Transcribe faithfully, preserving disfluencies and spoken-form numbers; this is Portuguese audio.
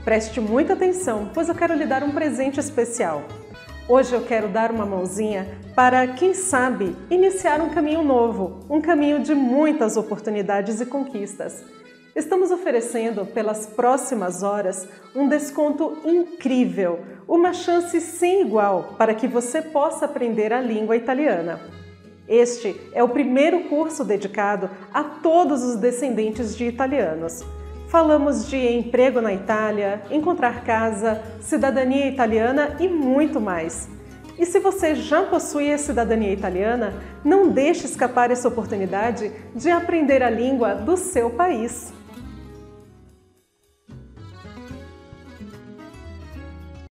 Preste muita atenção, pois eu quero lhe dar um presente especial. Hoje eu quero dar uma mãozinha para, quem sabe, iniciar um caminho novo, um caminho de muitas oportunidades e conquistas. Estamos oferecendo, pelas próximas horas, um desconto incrível, uma chance sem igual para que você possa aprender a língua italiana. Este é o primeiro curso dedicado a todos os descendentes de italianos. Falamos de emprego na Itália, encontrar casa, cidadania italiana e muito mais. E se você já possui a cidadania italiana, não deixe escapar essa oportunidade de aprender a língua do seu país.